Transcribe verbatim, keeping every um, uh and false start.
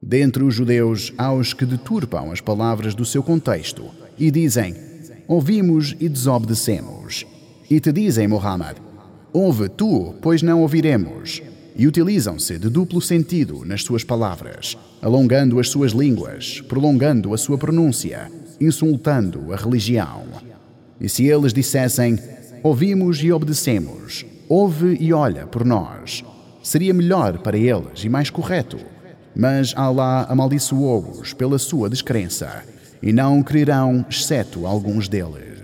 Dentre os judeus há os que deturpam as palavras do seu contexto e dizem: ouvimos e desobedecemos. E te dizem, Muhammad: ouve tu, pois não ouviremos. E utilizam-se de duplo sentido nas suas palavras, alongando as suas línguas, prolongando a sua pronúncia, insultando a religião. E se eles dissessem: ouvimos e obedecemos, ouve e olha por nós, seria melhor para eles e mais correto. Mas Allah amaldiçoou-os pela sua descrença, e não crerão, exceto alguns deles.